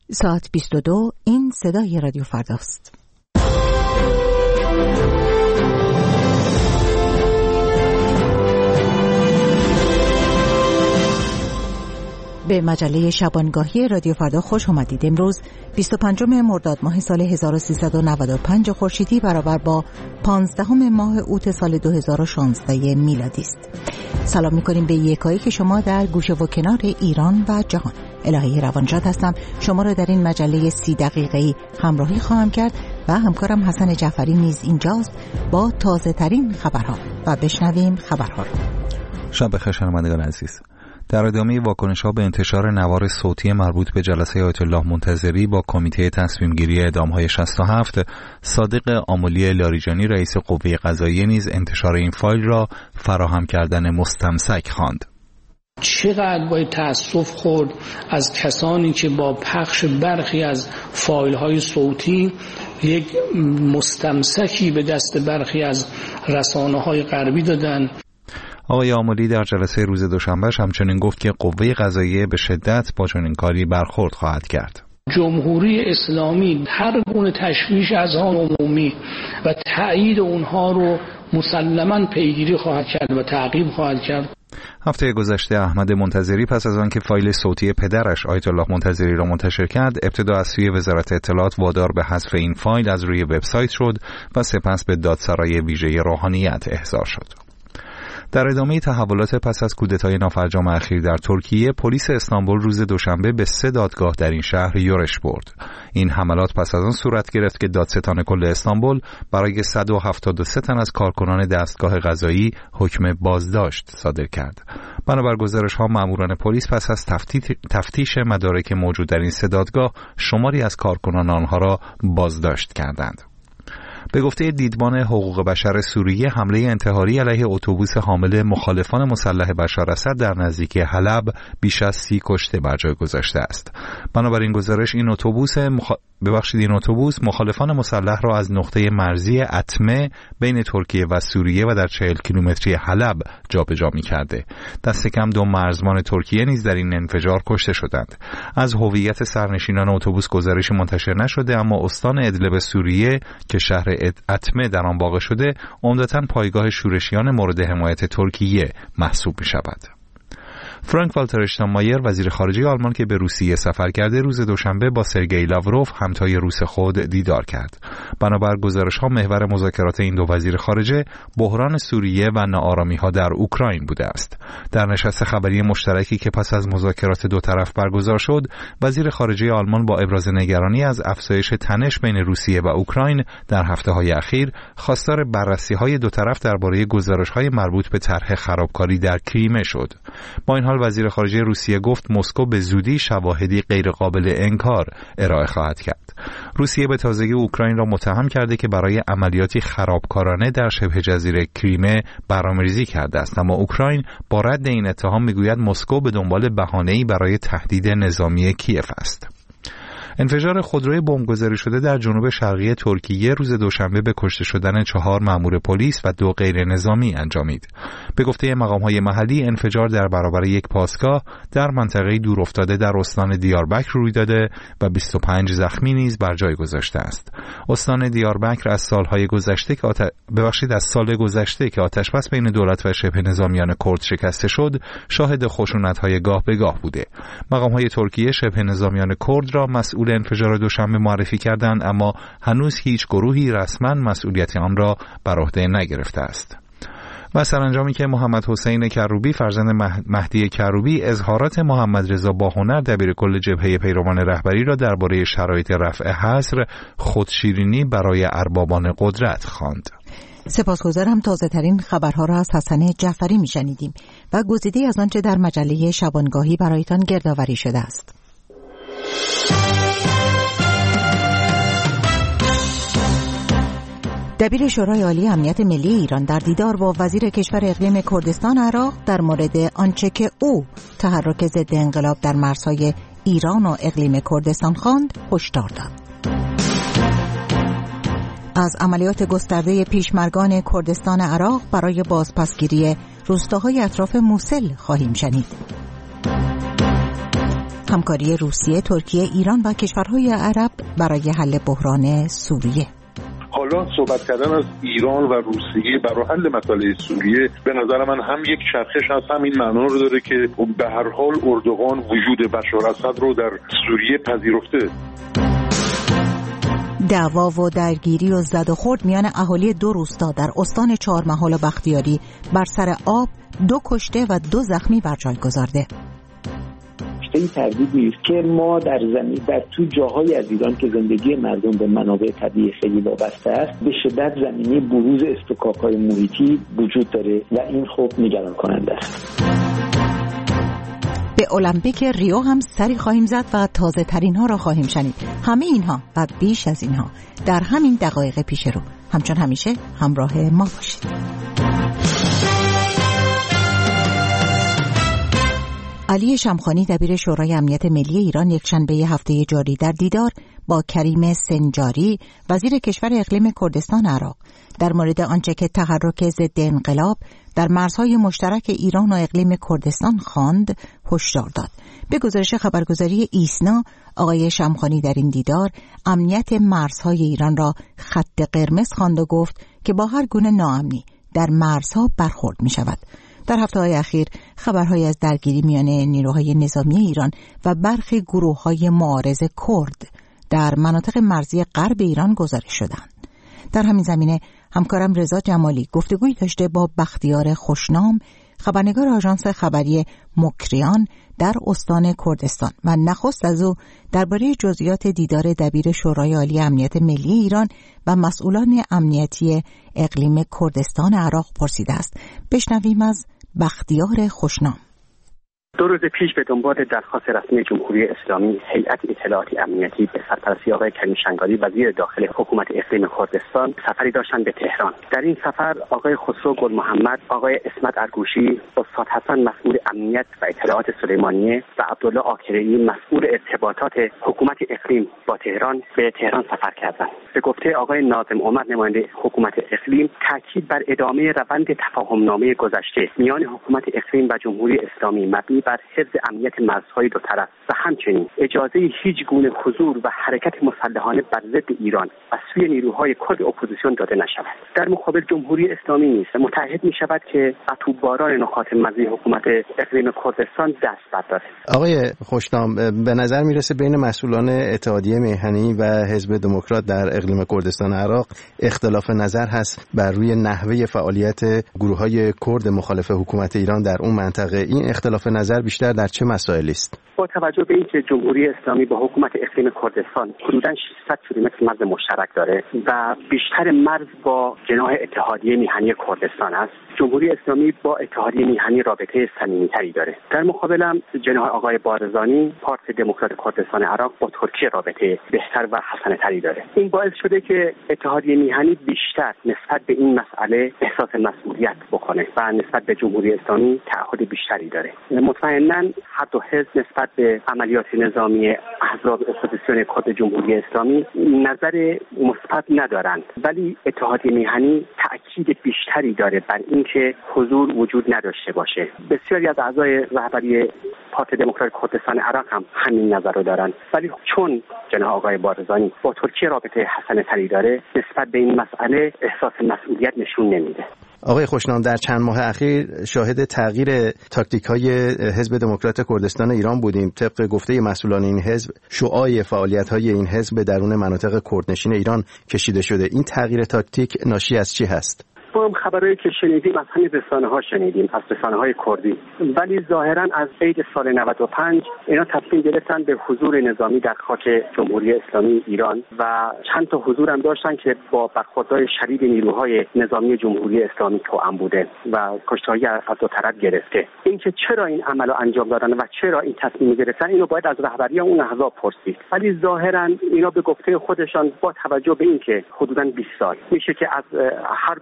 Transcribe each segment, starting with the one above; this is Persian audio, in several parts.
ساعت 22. این صدای رادیو فرداست. به مجله شبانگاهی رادیو فردا خوش آمدید. امروز 25 مرداد ماه سال 1395 خورشیدی برابر با 15 ماه اوت سال 2016 میلادی است. سلام می‌کنیم به یکایی که شما در گوشه و کنار ایران و جهان. الهی روانشاد هستم. شما را در این مجله 30 دقیقه‌ای همراهی خواهم کرد و همکارم حسن جعفری نیز اینجاست با تازه ترین خبرها و بشنویم خبرها را. شب بخیر شنوندگان عزیز. در ادامه واکنش‌ها به انتشار نوار صوتی مربوط به جلسه آیت الله منتظری با کمیته تصمیم‌گیری اعدام‌های 67، صادق آملی لاریجانی رئیس قوه قضاییه نیز انتشار این فایل را فراهم کردن مستمسک خواند. چقدر باید تأسف خورد از کسانی که با پخش برخی از فایل‌های صوتی یک مستمسکی به دست برخی از رسانه‌های غربی دادن. آقای آملی در جلسه روز دوشنبه همچنین گفت که قوه قضاییه به شدت با چنین کاری برخورد خواهد کرد. جمهوری اسلامی هر گونه تشویش اذهان عمومی و تأیید اونها رو مسلماً پیگیری خواهد کرد و تعقیب خواهد کرد. هفته گذشته احمد منتظری پس از آنکه فایل صوتی پدرش آیت الله منتظری را منتشر کرد، ابتدا از سوی وزارت اطلاعات وادار به حذف این فایل از روی وبسایت شد و سپس به دادسرای ویژه روحانیت احضار شد. در ادامه تحولات پس از کودتای نافرجام اخیر در ترکیه، پلیس استانبول روز دوشنبه به 3 دادگاه در این شهر یورش برد. این حملات پس از آن صورت گرفت که دادستان کل استانبول برای 173 تن از کارکنان دستگاه قضایی حکم بازداشت صادر کرد. بنابر گزارش‌ها ماموران پلیس پس از تفتیش مدارک موجود در این 3 دادگاه شماری از کارکنان آنها را بازداشت کردند. به گفته دیدبان حقوق بشر سوریه، حمله انتحاری علیه اتوبوس حامل مخالفان مسلح بشار اسد در نزدیکی حلب بیش از 30 کشته بر جای گذاشته است. بنابراین گزارش این اتوبوس مخالفان مسلح را از نقطه مرزی اتمه بین ترکیه و سوریه و در 40 کیلومتری حلب جابجا می‌کرده. دست کم 2 مرزبان ترکیه نیز در این انفجار کشته شدند. از هویت سرنشینان اتوبوس گزارشی منتشر نشده، اما استان ادلب سوریه که شهر اتمه در آن واقع شده عمدتاً پایگاه شورشیان مورد حمایت ترکیه محسوب می‌شود. فرانک والتر اشتاینمایر وزیر خارجه آلمان که به روسیه سفر کرده، روز دوشنبه با سرگئی لاوروف همتای روس خود دیدار کرد. بنابر گزارش‌ها محور مذاکرات این دو وزیر خارجه بحران سوریه و ناآرامی‌ها در اوکراین بوده است. در نشست خبری مشترکی که پس از مذاکرات دو طرف برگزار شد، وزیر خارجه آلمان با ابراز نگرانی از افزایش تنش بین روسیه و اوکراین در هفته‌های اخیر خواستار بررسی‌های دو طرف درباره گزارش‌های مربوط به طرح خرابکاری در کریمه شد. با این حال وزیر خارجه روسیه گفت مسکو به زودی شواهدی غیرقابل انکار ارائه خواهد کرد. روسیه به تازگی اوکراین را متهم کرده که برای عملیاتی خرابکارانه در شبه جزیره کریمه برنامه‌ریزی کرده است، اما اوکراین با رد این اتهام میگوید مسکو به دنبال بهانه‌ای برای تهدید نظامی کیف است. انفجار خودروی بمبگذاری شده در جنوب شرقی ترکیه روز دوشنبه به کشته شدن 4 مأمور پلیس و 2 غیر نظامی انجامید. به گفته مقام‌های محلی، انفجار در برابر یک پاسگاه در منطقه دورافتاده در استان دیاربکر روی داده و 25 زخمی نیز بر جای گذاشته است. استان دیاربکر از سال گذشته که آتش‌بس بین دولت و شبه نظامیان کرد شکسته شد، شاهد خشونت‌های گاه به گاه بوده. مقام‌های ترکیه شبه نظامیان کرد را مسئول انفجار دوشنبه معرفی کردند، اما هنوز هیچ گروهی رسما مسئولیت آن را بر عهده نگرفته است. و سرانجامی که محمد حسین کروبی فرزند مهدی کروبی اظهارات محمد رضا باهنر دبیرکل جبهه پیروان رهبری را درباره شرایط رفع حصر خودشیرینی برای اربابان قدرت خواند. سپاسگزارم. تازه ترین خبرها را از حسن جعفری میشنیدیم و گزیده از آنچه در مجله شبانگاهی برایتان گردآوری شده است. دبیر شورای عالی امنیت ملی ایران در دیدار با وزیر کشور اقلیم کردستان عراق در مورد آنچه که او تحرک ضد انقلاب در مرزهای ایران و اقلیم کردستان خواند هشدار داد. از عملیات گسترده پیشمرگان کردستان عراق برای بازپسگیری روستاهای اطراف موصل خواهیم شنید. همکاری روسیه، ترکیه، ایران و کشورهای عرب برای حل بحران سوریه. حالا صحبت کردن از ایران و روسیه برای حل مسئله سوریه به نظر من هم یک چرخش هست، هم این معنا رو داره که به هر حال اردوغان وجود بشار اسد رو در سوریه پذیرفته. دعوا و درگیری و زد و خورد میان اهالی دو روستا در استان چهارمحال و بختیاری بر سر آب 2 کشته و 2 زخمی بر جای گذارده. این تردید نیست که ما در زمین در تو جاهای از ایران که زندگی مردم به منابع طبیعی خیلی وابسته است، به شدت زمینه بروز استکاک‌های محیطی وجود داره و این خب نگران کننده است. به المپیک ریو هم سری خواهیم زد و تازه ترین ها را خواهیم شنید. همه اینها و بیش از اینها در همین دقایق پیش رو. همچون همیشه همراه ما باشید. علی شمخانی دبیر شورای امنیت ملی ایران یکشنبه هفته جاری در دیدار با کریم سنجاری وزیر کشور اقلیم کردستان عراق در مورد آنچه که تحرک ضد انقلاب در مرزهای مشترک ایران و اقلیم کردستان خواند هشدار داد. به گزارش خبرگزاری ایسنا، آقای شمخانی در این دیدار امنیت مرزهای ایران را خط قرمز خواند و گفت که با هر گونه ناامنی در مرزها برخورد می شود. در هفته‌های اخیر خبرهایی از درگیری میان نیروهای نظامی ایران و برخی گروه‌های معارض کرد در مناطق مرزی غرب ایران گزارش شدند. در همین زمینه همکارم رضا جمالی گفتگویی داشته با بختیار خوشنام، خبرنگار آژانس خبری مکریان در استان کردستان و نخست از او درباره جزئیات دیدار دبیر شورای عالی امنیت ملی ایران و مسئولان امنیتی اقلیم کردستان عراق پرسیده است. بشنویم از بختیار خوشنام. 2 روز پیش به دنبال درخواست رسمی جمهوری اسلامی، هیئت اطلاعاتی امنیتی به سرپرستی آقای کریم سنجاری وزیر داخل حکومت اقلیم کردستان سفری داشتند به تهران. در این سفر آقای خسرو گل محمد، آقای اسمت ارگوشی، استاد حسن مسئول امنیت و اطلاعات سلیمانیه و عبدالله آکره‌ای مسئول ارتباطات حکومت اقلیم با تهران به تهران سفر کردند. به گفته آقای ناظم عمر نماینده حکومت اقلیم، تاکید بر ادامه روند تفاهم‌نامه گذشته میان حکومت اقلیم و جمهوری اسلامی مبنی بر حفظ امنیت مرزهای دو طرف و همچنین اجازه هیچ گونه حضور و حرکت مسلحانه بر ضد ایران از سوی نیروهای کرد اپوزیسیون داده نشود. در مقابل جمهوری اسلامی نیز متعهد می شود که اتوباران نقاط مرزی حکومت اقلیم کردستان دست بردارد. آقای خوشنام، به نظر میرسه بین مسئولان اتحادیه میهنی و حزب دموکرات در اقلیم کردستان عراق اختلاف نظر هست بر روی نحوه فعالیت گروه‌های کرد مخالف حکومت ایران در اون منطقه. این اختلاف نظر بیشتر در چه مسائلی است؟ با توجه به اینکه جمهوری اسلامی با حکومت اقلیم کردستان حدوداً 600 کیلومتر مرز مشترک داره و بیشتر مرز با جناح اتحادیه میهنی کردستان است، جمهوری اسلامی با اتحادیه میهنی رابطه صمیمیتری داره. در مقابل هم جناح آقای بارزانی، پارتی دموکرات کردستان عراق، با ترکیه رابطه بهتر و حسنه‌تری داره. این باعث شده که اتحادیه میهنی بیشتر نسبت به این مسئله احساس مسئولیت بکنه و نسبت به جمهوری اسلامی تعهد بیشتری داره. مطمئناً هر دو حزب نسبت به عملیات نظامی احزاب اپوزیسیون کرد جمهوری اسلامی نظر مثبت ندارند، ولی اتحادیه میهنی تأکید بیشتری داره بر اینکه حضور وجود نداشته باشه. بسیاری از اعضای رهبری پارتی دموکرات کردستان عراق هم همین نظر رو دارن، ولی چون جناح آقای بارزانی با ترکیه رابطه حسنه‌تری داره، نسبت به این مسئله احساس مسئولیت نشون نمیده. آقای خوشنام، در چند ماه اخیر شاهد تغییر تاکتیک‌های حزب دموکرات کردستان ایران بودیم. طبق گفته مسئولان این حزب، شعاع فعالیت‌های این حزب به درون مناطق کردنشین ایران کشیده شده. این تغییر تاکتیک ناشی از چی هست؟ ما هم خبرهایی که شنیدیم از همین رسانه‌ها شنیدیم، از رسانه‌های کردی، ولی ظاهراً از عید سال 95 اینا تصمیم گرفتن به حضور نظامی در خاک جمهوری اسلامی ایران و چند تا حضور هم داشتن که با برخوردهای شدید نیروهای نظامی جمهوری اسلامی توأم بوده و کشتاری از دو طرف گرفته. اینکه چرا این عمل رو انجام دادن و چرا این تصمیم گرفتن، اینو باید از رهبری اون احزاب پرسید. ولی ظاهراً اینا به گفته خودشان با توجه به اینکه حدوداً 20 سال میشه که از هر گونه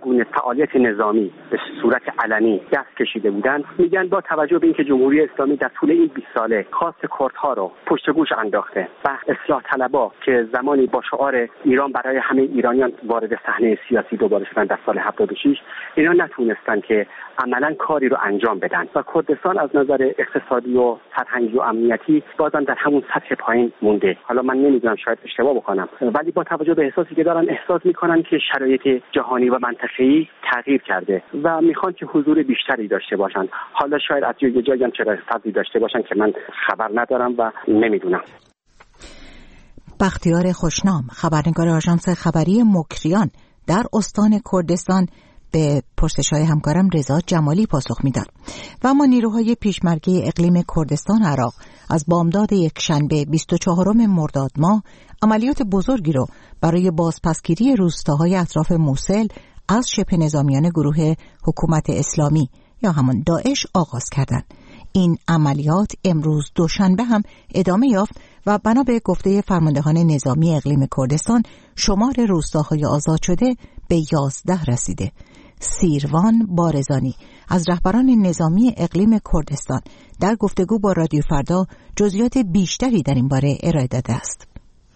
فعالیت نظامی به صورت علنی دست کشیده بودند، میگن با توجه به اینکه جمهوری اسلامی در طول این 20 ساله خواست کردها رو پشت گوش انداخته و اصلاح طلبا که زمانی با شعار ایران برای همه ایرانیان وارد صحنه سیاسی دوباره شدن در سال 76، اینا نتونستن که عملا کاری رو انجام بدن و کردستان از نظر اقتصادی و فرهنگی و امنیتی بازم در همون سطح پایین مونده. حالا من نمیدونم، شاید اشتباه بکنم، ولی با توجه به احساسی که دارن احساس میکنن که شرایط جهانی و منطقه‌ای تغییر کرده و میخوان که حضور بیشتری داشته باشن. حالا شاید از یه جایی هم چرا فضلی داشته باشن که من خبر ندارم و نمیدونم. بختیار خوشنام، خبرنگار آژانس خبری مکریان در استان کردستان، به پرسش‌های همکارم رضا جمالی پاسخ میداد. و اما نیروهای پیشمرگه اقلیم کردستان عراق از بامداد یکشنبه 24 مرداد ماه عملیات بزرگی رو برای بازپسگیری روستاهای اطراف موصل از شبه نظامیان گروه حکومت اسلامی یا همان داعش آغاز کردند. این عملیات امروز دوشنبه هم ادامه یافت و بنا به گفته فرماندهان نظامی اقلیم کردستان شمار روستاهای آزاد شده به 11 رسیده. سیروان بارزانی از رهبران نظامی اقلیم کردستان در گفتگو با رادیو فردا جزئیات بیشتری در این باره ارائه داده است.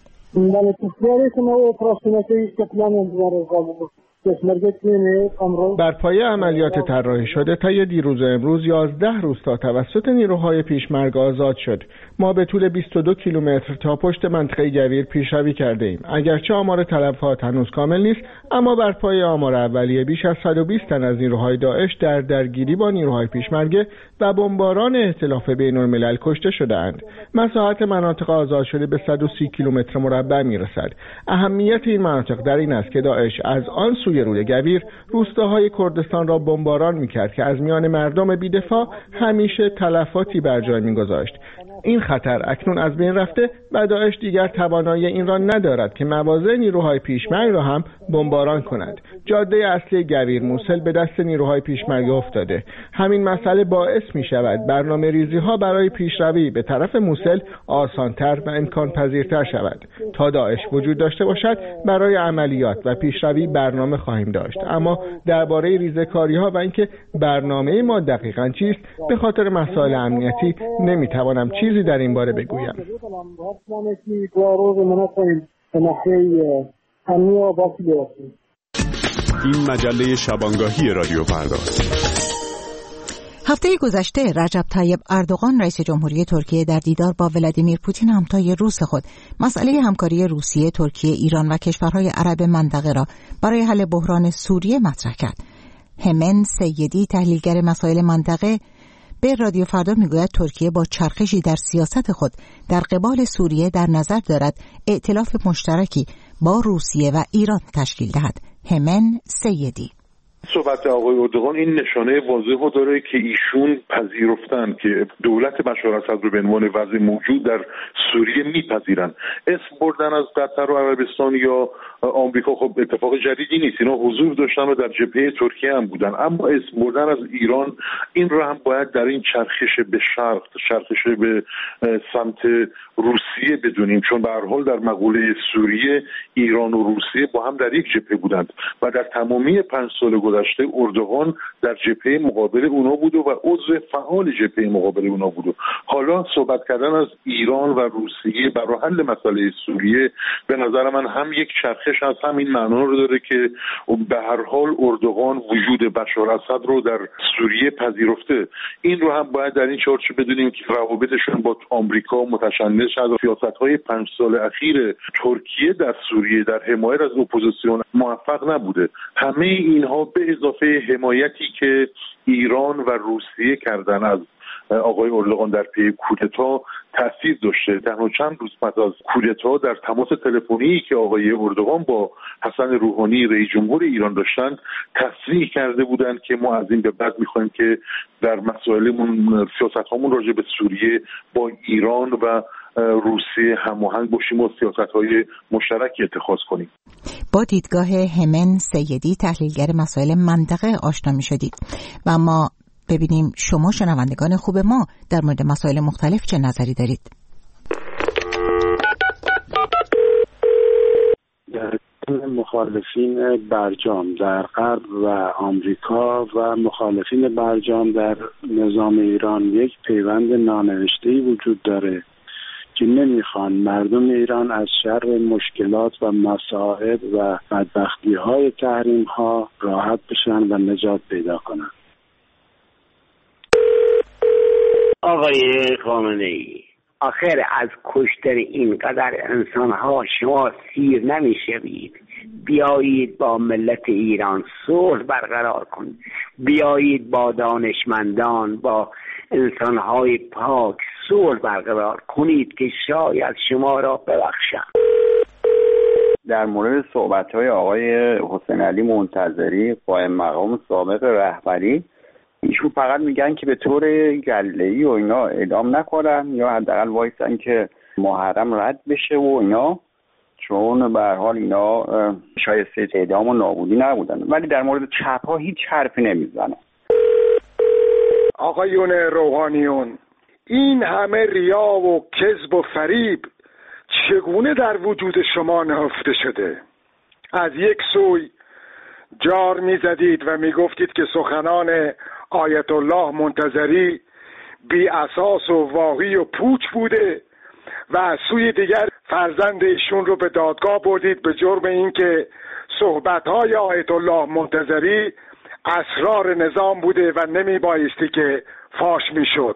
بر پایه عملیات طراحی شده طی دیروز امروز 11 روستا توسط نیروهای پیشمرگ آزاد شد. ما به طول 22 کیلومتر تا پشت منطقه گویر پیشروی کرده ایم. اگرچه آمار تلفات هنوز کامل نیست، اما بر پایه آمار اولیه بیش از 120 تن از نیروهای داعش در درگیری با نیروهای پیشمرگه و بمباران ائتلاف بین‌الملل کشته شده‌اند. مساحت مناطق آزاد شده به 130 کیلومتر مربع میرسد. اهمیت این مناطق در این است که داعش از آن سوی رود گویر روستاهای کردستان را بمباران می‌کرد که از میان مردم بی‌دفاع همیشه تلفاتی بر جای می‌گذاشت. این خطر اکنون از بین رفته و داعش دیگر توانایی این را ندارد که مواضع نیروهای پیشمرگ را هم بمباران کند. جاده اصلی گویر موصل به دست نیروهای پیشمرگ افتاده. همین مسئله باعث می‌شود برنامه‌ریزی‌ها برای پیشروی به طرف موصل آسان‌تر و امکان پذیرتر شود. تا داعش وجود داشته باشد برای عملیات و پیشروی برنامه خواهیم داشت، اما درباره ریزه‌کاری‌ها و اینکه برنامه ما دقیقاً چیست به خاطر مسائل امنیتی نمی‌توانم چیزی در این باره بگویم. این مجله شبانگاهی رادیو فردا. هفته گذشته رجب طیب اردوغان رئیس جمهوری ترکیه در دیدار با ولادیمیر پوتین همتای روس خود مسئله همکاری روسیه، ترکیه، ایران و کشورهای عرب منطقه را برای حل بحران سوریه مطرح کرد. همن سیدی تحلیلگر مسائل منطقه به رادیو فردا میگوید ترکیه با چرخشی در سیاست خود در قبال سوریه در نظر دارد ائتلاف مشترکی با روسیه و ایران تشکیل دهد. همن سیدی صحبت آقای اردوغان این نشانه واضح رو داره که ایشون پذیرفتن که دولت بشار اسد رو به عنوان وضع موجود در سوریه میپذیرن. اسم بردن از قطر و عربستان یا آمریکا خب اتفاق جدیدی نیست، اینا حضور داشتن و در جبهه ترکیه هم بودن، اما اسم بردن از ایران این رو هم باید در این چرخش به شرق، چرخش به سمت روسیه بدونیم، چون به هر حال در مقوله سوریه ایران و روسیه با هم در یک جبهه بودند و در تمامی 5 سال گذشته اردوغان در جبهه مقابل اونا بود و عضو فعال جبهه مقابل اونا بود. حالا صحبت کردن از ایران و روسیه برای حل مسئله سوریه به نظر من هم یک چرخش از همین معنا رو داره که به هر حال اردوغان وجود بشار اسد رو در سوریه پذیرفته. این رو هم باید در این چارچوب بدونیم که روابطشون با آمریکا متشنج شد و سیاست‌های 5 سال اخیر ترکیه در سوریه در حمایت از اپوزیسیون موفق نبوده. همه اینها به اضافه حمایتی که ایران و روسیه کردن از آقای اردوغان در پی کودتا تاثیر داشته. تنها چند روز پس از کودتا در تماس تلفنی که آقای اردوغان با حسن روحانی رئیس جمهور ایران داشتن تصریح کرده بودند که ما از این به بعد می‌خوایم که در مسائلمون سیاست‌هامون راجع به سوریه با ایران و روسیه هماهنگ باشیم و سیاست‌های مشترکی اتخاذ کنیم. با دیدگاه همن سیدی تحلیلگر مسائل منطقه آشنا می‌شدید و ما ببینیم شما شنوندگان خوب ما در مورد مسائل مختلف چه نظری دارید. در مخالفت مخالفین برجام در غرب و آمریکا و مخالفین برجام در نظام ایران یک پیوند نانوشته‌ای وجود داره که نمیخوان مردم ایران از شر مشکلات و مصائب و بدبختی‌های تحریم‌ها راحت بشن و نجات پیدا کنن. آقای خامنه‌ای، آخر از کشتن اینقدر انسان‌ها شما سیر نمی‌شوید. بیایید با ملت ایران صلح برقرار کنید، بیایید با دانشمندان، با انسان‌های پاک صلح برقرار کنید که شاید شما را ببخشند. در مورد صحبت‌های آقای حسین علی منتظری قائم مقام سابق رهبری، ایشون فقط میگن که به طور گله‌ای و اینا اعدام نکنن یا حداقل وایسن که محرم رد بشه و اینا، چون به هر حال اینا شایسته اعدام و نابودی نبودن. ولی در مورد چپ‌ها هیچ حرفی نمیزنن. آقایون روحانیون، این همه ریا و کذب و فریب چگونه در وجود شما نهفته شده؟ از یک سوی جار میزدید و میگفتید که سخنان آیت الله منتظری بی اساس و واهی و پوچ بوده و از سوی دیگر فرزند ایشون رو به دادگاه بردید به جرم اینکه صحبت‌های آیت الله منتظری اسرار نظام بوده و نمی بایستی که فاش میشد.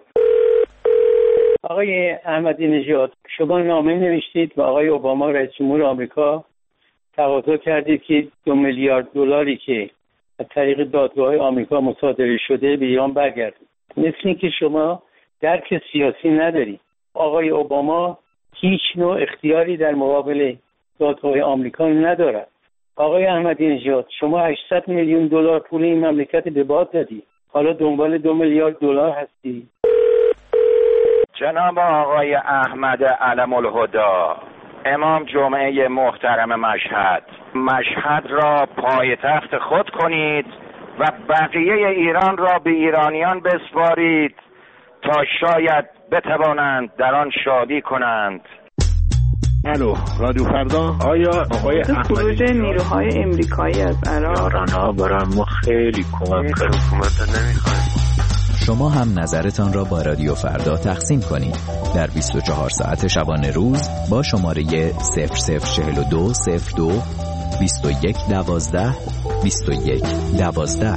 آقای احمدی نژاد، شما نامه نوشتید و آقای اوباما رئیس جمهور آمریکا تقاضا کردید که 2 میلیارد دلاری که از طریق دادگاه آمریکا مصادره شده به ایران برگرده. مثل اینکه شما درک سیاسی ندارید. آقای اوباما هیچ نوع اختیاری در مقابل دادگاه آمریکا ندارد. آقای احمدی نژاد، شما 800 میلیون دلار پول این مملکت به باد دادید. حالا دنبال 2 میلیارد دلار هستی. جناب آقای احمد علم الهدا، امام جمعه محترم مشهد را پایتخت خود کنید و بقیه ایران را به ایرانیان بسپارید تا شاید بتوانند در آن شادی کنند. الو، رادیو فردا. آیا آقای احمدی خروج نیروهای امریکایی از عراق آنها برای ما خیلی کمک کرد. حکومت نمیخوایم. شما هم نظرتان را با رادیو فردا تقسیم کنید در 24 ساعت شبانه روز با شماره 004202 2112 2112.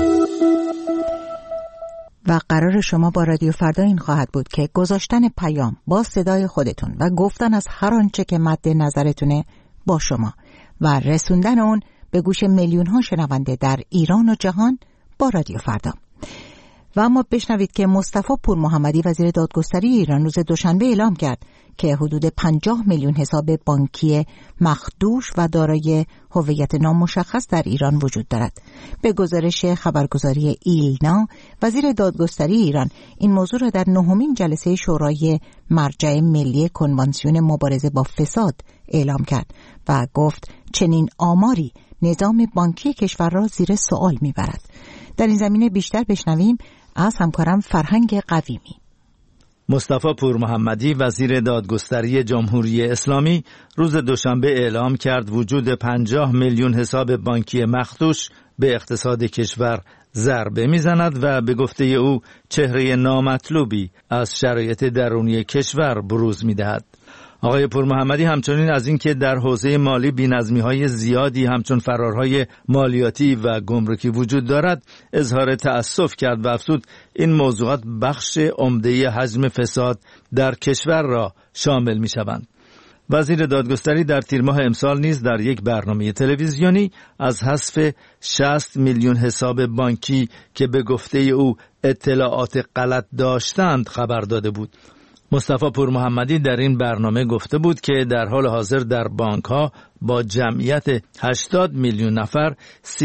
و قرار شما با رادیو فردا این خواهد بود که گذاشتن پیام با صدای خودتون و گفتن از هر آنچه که مد نظرتونه با شما و رسوندن اون به گوش میلیون ها شنونده در ایران و جهان با رادیو فردا. و اما بشنوید که مصطفی پور محمدی وزیر دادگستری ایران روز دوشنبه اعلام کرد که حدود 50 میلیون حساب بانکی مخدوش و دارای هویت نامشخص در ایران وجود دارد. به گزارش خبرگزاری ایلنا، وزیر دادگستری ایران این موضوع را در 9مین جلسه شورای مرجع ملی کنوانسیون مبارزه با فساد اعلام کرد و گفت چنین آماری نظام بانکی کشور را زیر سوال میبرد. در این زمینه بیشتر بشنویم از همکارم فرهنگ قویمی. مصطفی پور محمدی وزیر دادگستری جمهوری اسلامی روز دوشنبه اعلام کرد وجود 50 میلیون حساب بانکی مخدوش به اقتصاد کشور ضربه میزند و به گفته او چهره نامطلوبی از شرایط درونی کشور بروز میدهد. آقای پور محمدی همچنین از اینکه در حوزه مالی بی‌نظمی‌های زیادی همچون فرارهای مالیاتی و گمرکی وجود دارد اظهار تأسف کرد و افزود این موضوعات بخش عمده حجم فساد در کشور را شامل می‌شوند. وزیر دادگستری در تیر ماه امسال نیز در یک برنامه تلویزیونی از حذف 60 میلیون حساب بانکی که به گفته او اطلاعات غلط داشتند خبر داده بود. مصطفی پور محمدی در این برنامه گفته بود که در حال حاضر در بانک‌ها با جمعیت 80 میلیون نفر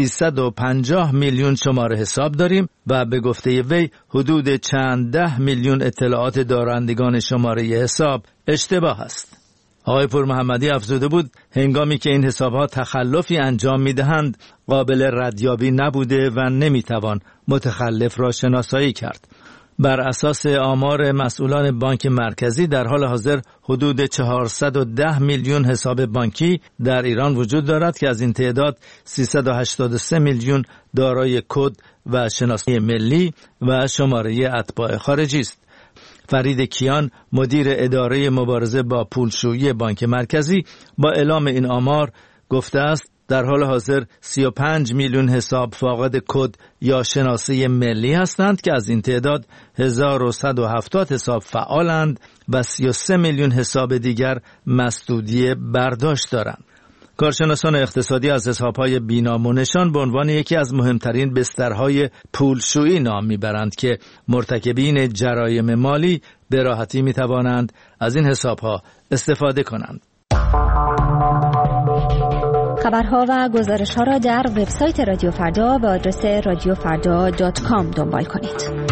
350 میلیون شماره حساب داریم و به گفته وی حدود چند ده میلیون اطلاعات دارندگان شماره حساب اشتباه است. آقای پور محمدی افزوده بود هنگامی که این حساب‌ها تخلفی انجام می‌دهند قابل ردیابی نبوده و نمی‌توان متخلف را شناسایی کرد. بر اساس آمار مسئولان بانک مرکزی در حال حاضر حدود 410 میلیون حساب بانکی در ایران وجود دارد که از این تعداد 383 میلیون دارای کد و شناسنامه ملی و شماره اتباع خارجی است. فرید کیان مدیر اداره مبارزه با پولشویی بانک مرکزی با اعلام این آمار گفته است در حال حاضر 35 میلیون حساب فاقد کد یا شناسه ملی هستند که از این تعداد 1170 حساب فعالند و 33 میلیون حساب دیگر مسدودی برداشت دارند. کارشناسان اقتصادی از حسابهای بی‌نام به عنوان یکی از مهمترین بسترهای پولشویی نام میبرند که مرتکبین جرایم مالی به راحتی میتوانند از این حسابها استفاده کنند. خبرها و گزارش‌ها را در وبسایت رادیو فردا به آدرس radiofarda.com دنبال کنید.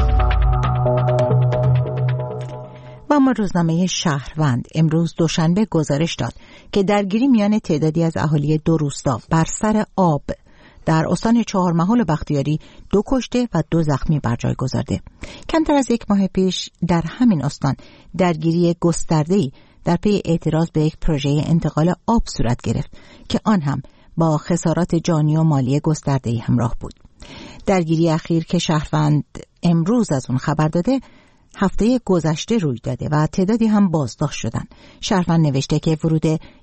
و اما روزنامه شهروند امروز دوشنبه گزارش داد که درگیری میان تعدادی از اهالی دو روستا بر سر آب در استان چهارمحال و بختیاری 2 کشته و 2 زخمی بر جای گذارده. کمتر از 1 ماه پیش در همین استان درگیری گسترده‌ای در پی اعتراض به یک پروژه انتقال آب صورت گرفت که آن هم با خسارات جانی و مالی گسترده‌ای همراه بود. درگیری اخیر که شهروند امروز از اون خبر داده هفته گذشته روی داده و تعدادی هم بازداشت شدن. شهروند نوشته که ورود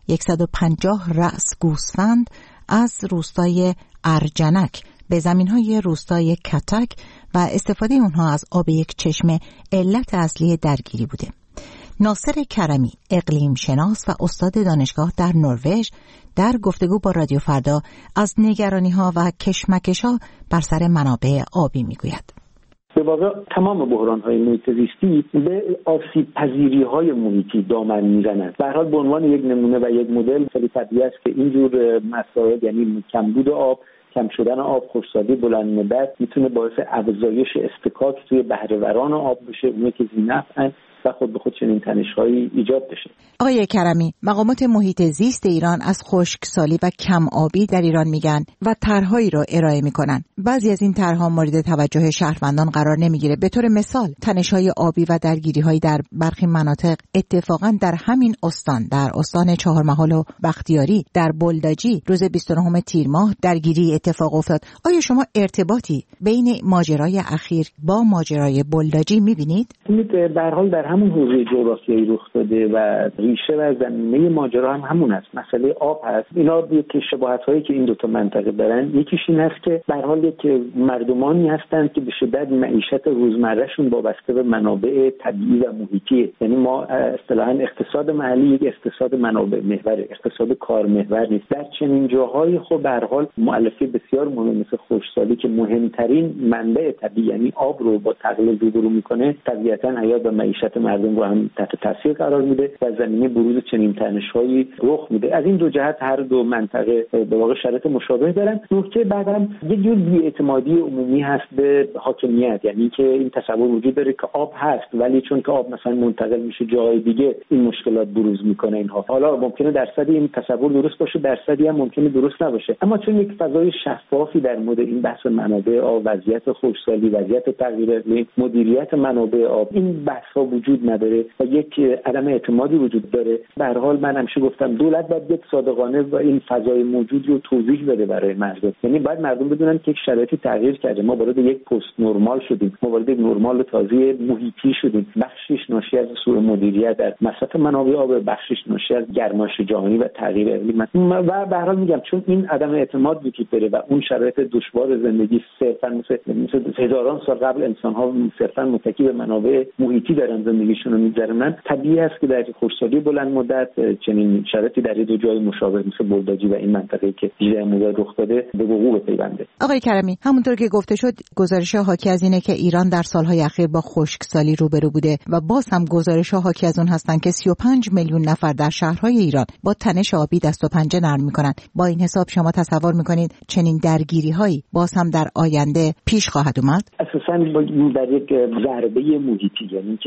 150 رأس گوسفند از روستای ارجنک به زمین‌های روستای کتک و استفاده اونها از آب یک چشمه علت اصلی درگیری بوده. ناصر کرمی اقلیم شناس و استاد دانشگاه در نروژ در گفتگو با رادیو فردا از نگرانی‌ها و کشمکش‌ها بر سر منابع آبی میگوید. به واقع تمام بحران‌های محیط زیستی به آسیب‌پذیری‌های محیطی دامن می‌زنند. به هر حال به عنوان یک نمونه و یک مدل خیلی طبیعی است که اینجور مسائل یعنی کمبود آب، کم شدن آب، خشکسالی بلند مدت میتونه باعث افزایش اصطکاک توی بهره‌وران آب بشه، اونایی که ذی‌نفعن و خود به خود چنین تنش‌هایی ایجاد بشه. آقای کرمی، مقامات محیط زیست ایران از خشکسالی و کم آبی در ایران میگن و طرحهایی را ارائه میکنن. بعضی از این طرحها مورد توجه شهروندان قرار نمیگیره. به طور مثال تنش‌های آبی و درگیری‌های در برخی مناطق اتفاقا در همین استان، در استان چهارمحال و بختیاری، در بلداجی روز 29 تیر ماه درگیری اتفاق افتاد. آیا شما ارتباطی بین ماجرای اخیر با ماجرای بلداجی میبینید؟ به هر حال در همون حوزه جغرافیایی رخ داده و ریشه و زمینه ماجرا هم همون است. مسئله آب هست. اینا یک شباهت‌هایی که این دو تا منطقه دارن، یکیش این است که به هر حال یک مردمانی هستند که به شدت معیشت روزمرهشون وابسته به منابع طبیعی و محیطی. یعنی ما اصطلاحاً اقتصاد محلی یک اقتصاد منابع محور، اقتصاد کار محور نیست. در چنین جاهای خب به هر حال مؤلفه بسیار مهم مثل خشکسالی که مهمترین منبع طبیعی یعنی آب رو با تقلیل روبرو میکنه، طبیعتاً حیات و معیشت مردم رو هم تحت تاثیر قرار میده و زمینه بروز چنین تنش‌هایی رخ میده. از این دو جهت هر دو منطقه به واقع شرایط مشابه دارن. نکته بعدم یک جور بی‌اعتمادی عمومی هست به حاکمیت، یعنی که این تصور وجود داره که آب هست ولی چون که آب مثلا منتقل میشه جای دیگه این مشکلات بروز میکنه. اینها حالا ممکنه درصدی این تصور درست باشه، درصدی هم ممکنه درست نباشه، اما چون یک فضای شفافی در مورد این بحث منابع آب، وضعیت خشکسالی، وضعیت تغییر اقلیم، مدیریت منابع آب، این بحث‌ها وجود نداره و یک عدم اعتمادی وجود داره. به هر حال من همیشه گفتم دولت باید یک صادقانه و این فضای موجود رو توضیح بده برای مردم. یعنی باید مردم بدونن که یک شرایطی تغییر کرده، ما وارد یک پست نرمال شدیم، ما وارد یک نرمال تازه محیطی شدیم. بخشش ناشی از سوء مدیریت در مصرف منابع آب، بخشش ناشی از گرمایش جهانی و تغییر اقلیم و به هر حال میگم چون این عدم اعتماد وجود داره و اون شرایط دشوار زندگی صرفا مثل هزاران سال قبل انسان‌ها صرفا متکی به منابع محیطی دارن زندگیشون رو می‌گذرونن، طبیعی است که در خشکسالی بلند مدت چنین شرایطی در دو جای مشابه مثل بلداجی و این منطقه‌ای که دیگر مورد رخ داده به وقوع پیونده. آقای کرمی، همونطور که گفته شد گزارش‌ها حاکی از اینه که ایران در سال‌های اخیر با خشکسالی روبرو بوده و باز هم گزارش‌ها حاکی از اون هستن که 35 میلیون نفر در شهرهای ایران با تنش آبی دست و پنجه نرم می‌کنن. با این حساب شما تصور می‌کنید چنین درگیری‌هایی باز هم در آینده پیش خواهد اومد؟ اساساً در یک ضربه محیطی، یعنی که شما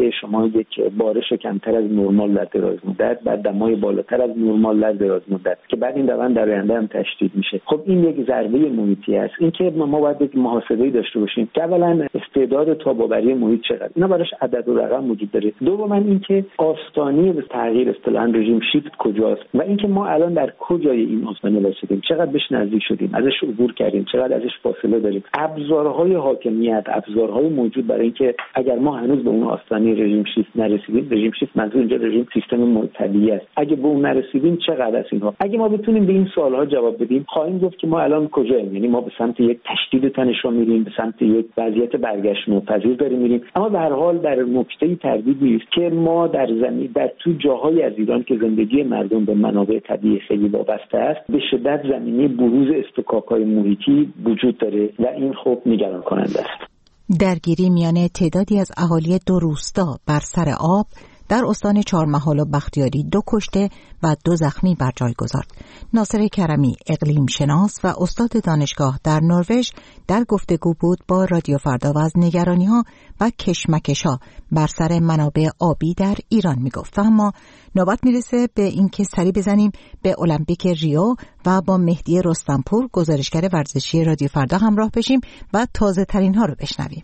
ما یک بارش کمتر از نرمال در دراز مدت، بعد دمای بالاتر از نرمال در دراز مدت که بعد این روند در آینده هم تشدید میشه. خب این یک ضربه محیطی است. این که ما باید یک محاسبه‌ای داشته باشیم که اولا استعداد تاب‌آوری محیط چقدر، اینا براش عدد و رقم وجود داره. دوما اینکه آستانه به تغییر اصطلاحاً رژیم شیفت کجاست و اینکه ما الان در کجای این آستانه رسیدیم، چقدر بهش نزدیک شدیم، ازش عبور کردیم، چقدر ازش فاصله داریم. ابزارهای حاکمیت، ابزارهای موجود برای اینکه اگر ما هنوز به اون آستانه رژیم شیفت نرسیدیم، رژیم شیفت منظور اینجا رژیم سیستم طبیعی است، اگه به اون نرسیدیم چقدر از اینها، اگه ما بتونیم به این سوال‌ها جواب بدیم، خواهیم گفت که ما الان کجاییم. یعنی ما به سمت یک تشدید تنش میریم، به سمت یک وضعیت برگشت ناپذیر داریم میریم. اما به هر حال در نکته تردید نیست که ما در زمین در تو جاهای از ایران که زندگی مردم به منابع طبیعی خیلی وابسته است، به شدت زمینه بروز استکاک‌های محیطی وجود داره و این خب نگران کننده است. درگیری میان تعدادی از اهالی دو روستا بر سر آب در استان چهارمحال و بختیاری 2 کشته و 2 زخمی بر جای گذارد. ناصر کرمی، اقلیم شناس و استاد دانشگاه در نروژ، در گفتگو بود با رادیو فردا و از نگرانی‌ها و کشمکش‌ها بر سر منابع آبی در ایران میگفت. اما نوبت میرسه به اینکه سری بزنیم به المپیک ریو و با مهدی رستمپور، گزارشگر ورزشی رادیو فردا همراه بشیم و تازه ترین ها رو بشنویم.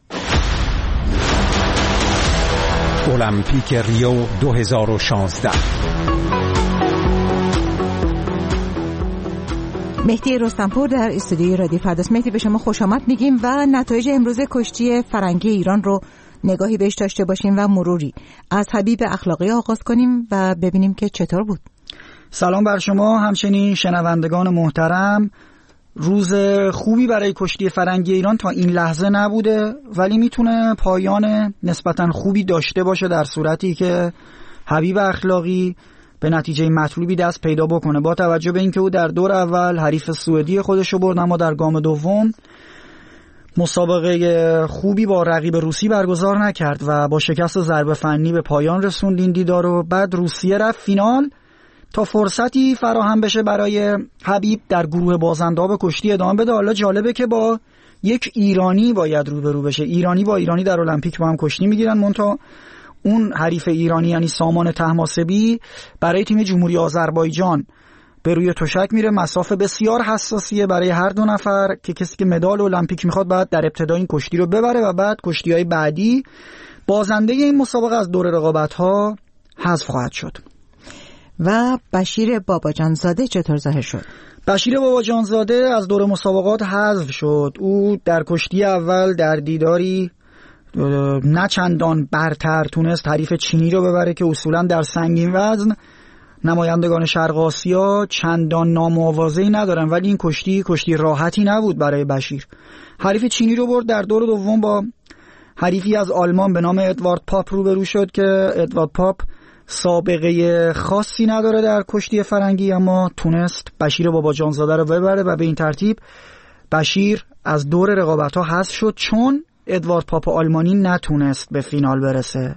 المپیک ریو 2016. مهدی رستمپور در استودیوی رادیو فرداست. مهدی، به شما خوش آمد میگیم و نتایج امروز کشتی فرنگی ایران رو نگاهی بهش داشته باشیم و مروری از حبیب اخلاقی آغاز کنیم و ببینیم که چطور بود. سلام بر شما، همچنین شنوندگان محترم. روز خوبی برای کشتی فرنگی ایران تا این لحظه نبوده، ولی میتونه پایان نسبتاً خوبی داشته باشه در صورتی که حبیب اخلاقی به نتیجه مطلوبی دست پیدا بکنه، با توجه به اینکه او در دور اول حریف سوئدی خودش رو برد، اما در گام دوم مسابقه خوبی با رقیب روسی برگزار نکرد و با شکست ضربه فنی به پایان رسوند این دیدار رو. بعد روسیه رفت فینال تا فرصتی فراهم بشه برای حبیب در گروه بازنده به کشتی ادامه بده. حالا جالبه که با یک ایرانی باید روبرو بشه، ایرانی با ایرانی در المپیک با هم کشتی میگیرن، منتها اون حریف ایرانی یعنی سامان طهماسبی برای تیم جمهوری آذربایجان به روی تشک میره. مسافه بسیار حساسیه برای هر دو نفر که کسی که مدال المپیک میخواد باید در ابتدا این کشتی رو ببره و بعد کشتی‌های بعدی بازنده این مسابقه از دور رقابت‌ها حذف خواهد شد. و بشیر باباجانزاده چطور ظاهر شد؟ بشیر باباجانزاده از دور مسابقات حذف شد. او در کشتی اول در دیداری نه چندان برتر تونست حریف چینی رو ببره که اصولا در سنگین وزن نمایندگان شرق آسیا چندان ناموازه‌ای ندارن، ولی این کشتی راحتی نبود برای بشیر. حریف چینی رو برد، در دور دوم با حریفی از آلمان به نام ادوارد پاپ روبرو شد که ادوارد پاپ سابقه خاصی نداره در کشتی فرنگی، اما تونست بشیر باباجانزاده رو ببره و به این ترتیب بشیر از دور رقابت‌ها حذف شد چون ادوارد پاپ آلمانی نتونست به فینال برسه.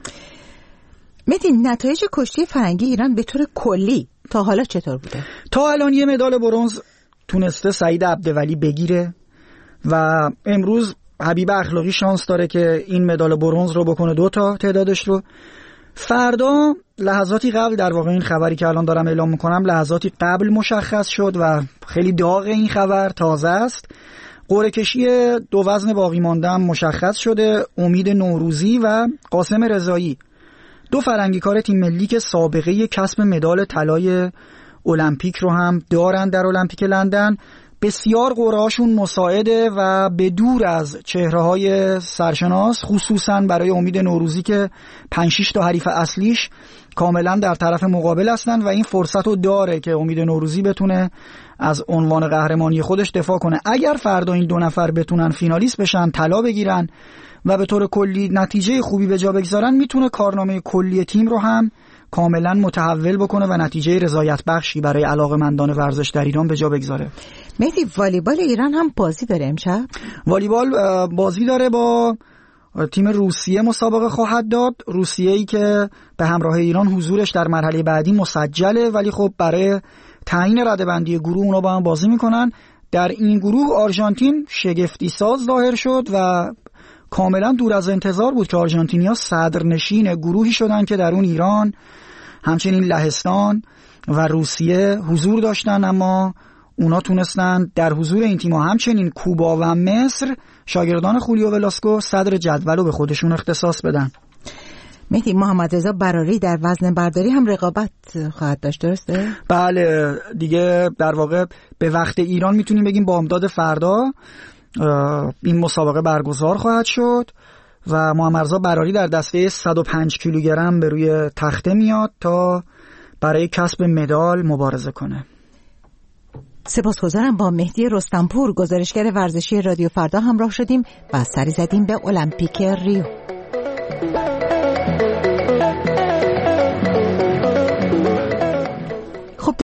متین، نتایج کشتی فرنگی ایران به طور کلی تا حالا چطور بوده؟ تا الان یه مدال برنز تونسته سعید عبدولی بگیره و امروز حبیب اخلاقی شانس داره که این مدال برنز رو بکنه 2 تا تعدادش رو. فردا لحظاتی قبل، در واقع این خبری که الان دارم اعلام میکنم لحظاتی قبل مشخص شد و خیلی داغ این خبر، تازه است. قرعه کشی 2 وزن باقی مانده هم مشخص شده. امید نوروزی و قاسم رضایی، 2 فرنگیکار تیم ملی که سابقه کسب مدال طلای المپیک رو هم دارن در المپیک لندن، بسیار قرعه‌هاشون مساعده و به دور از چهره‌های سرشناس، خصوصا برای امید نوروزی که 5-6 تا حریف اصلیش کاملا در طرف مقابل هستن و این فرصت رو داره که امید نوروزی بتونه از عنوان قهرمانی خودش دفاع کنه. اگر فردا این 2 نفر بتونن فینالیست بشن، طلا بگیرن و به طور کلی نتیجه خوبی به جا بگذارن، میتونه کارنامه کلی تیم رو هم کاملا متحول بکنه و نتیجه رضایت بخشی برای علاقه‌مندان ورزش در ایران به جا بگذاره. مهدی، والیبال ایران هم بازی داره امشب؟ والیبال بازی داره، با تیم روسیه مسابقه خواهد داد. روسیه‌ای که به همراه ایران حضورش در مرحله بعدی مسجله، ولی خب برای تعیین رده‌بندی گروه اونا با هم بازی میکنن. در این گروه آرژانتین شگفتی ساز ظاهر شد و کاملا دور از انتظار بود که آرژانتینیا صدرنشین گروهی شدن که در اون ایران همچنین لهستان و روسیه حضور داشتن، اما اونا تونستن در حضور این تیم‌ها همچنین کوبا و مصر شاگردان خولیو ولاسکو صدر جدول رو به خودشون اختصاص بدن. مهدی، محمدرضا براری در وزن برداری هم رقابت خواهد داشت، درسته؟ بله دیگه در واقع به وقت ایران میتونیم بگیم بامداد فردا این مسابقه برگزار خواهد شد و محمدرضا براری در دسته 105 کیلوگرم به روی تخته میاد تا برای کسب مدال مبارزه کنه. سپاسگزارم. با مهدی رستمپور گزارشگر ورزشی رادیو فردا همراه شدیم و سری زدیم به المپیک ریو.